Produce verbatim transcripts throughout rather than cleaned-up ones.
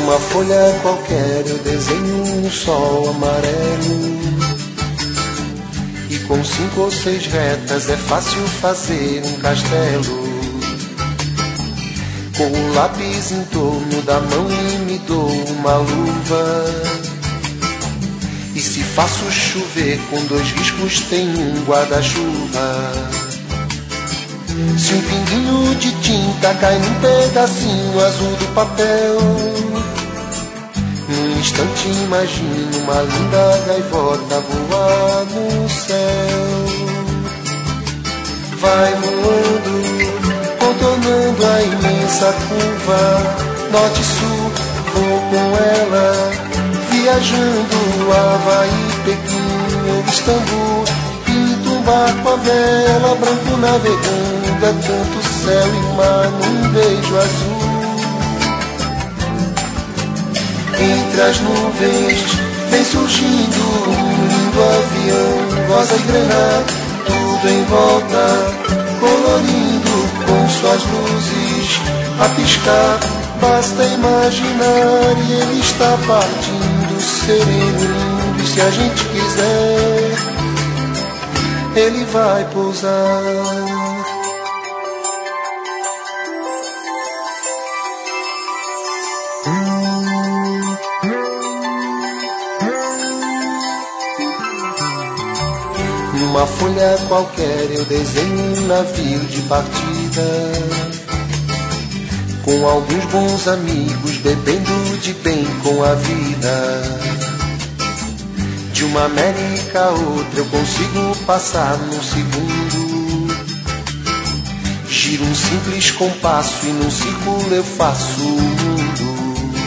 Numa folha qualquer eu desenho um sol amarelo, e com cinco ou seis retas é fácil fazer um castelo. Com o lápis em torno da mão e me dou uma luva, e se faço chover com dois riscos tem um guarda-chuva. Se um pinguinho de tinta cai num pedacinho azul do papel, num instante imagino uma linda gaivota voar no céu. Vai voando, contornando a imensa curva, norte-sul, vou com ela, viajando Havaí, Pequim ou Istambul. Pinto um barco à vela, branco navegando, é tanto céu e mar num beijo azul. Entre as nuvens vem surgindo um lindo avião, rosa e granada, tudo em volta, colorindo com suas luzes a piscar. Basta imaginar e ele está partindo, sereno, lindo, e se a gente quiser, ele vai pousar. Numa folha qualquer eu desenho um navio de partida, com alguns bons amigos bebendo de bem com a vida. De uma América a outra eu consigo passar num segundo. Giro um simples compasso e num círculo eu faço o mundo.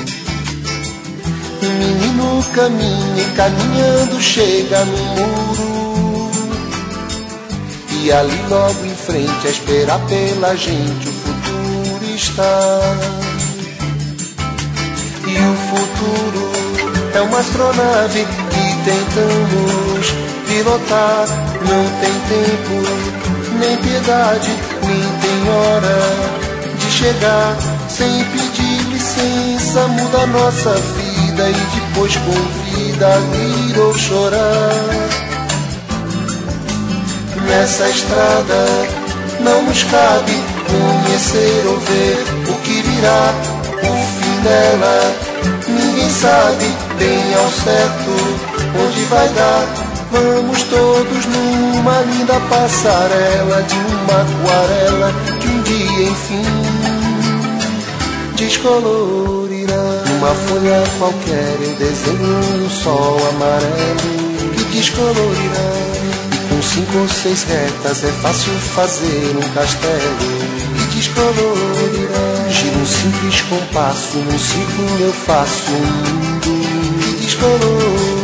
Um menino caminha e caminhando chega no muro, e ali logo em frente a esperar pela gente o futuro está. E o futuro é uma astronave que tentamos pilotar. Não tem tempo, nem piedade, nem tem hora de chegar. Sem pedir licença muda nossa vida e depois convida a rir ou chorar. Nessa estrada não nos cabe conhecer ou ver o que virá, o fim dela ninguém sabe bem ao certo onde vai dar. Vamos todos numa linda passarela de uma aquarela que um dia enfim descolorirá. Numa folha qualquer eu desenho um sol amarelo que descolorirá. Com cinco ou seis retas é fácil fazer um castelo e descolorirá. Giro um simples compasso, num círculo eu faço um mundo e descolorirá.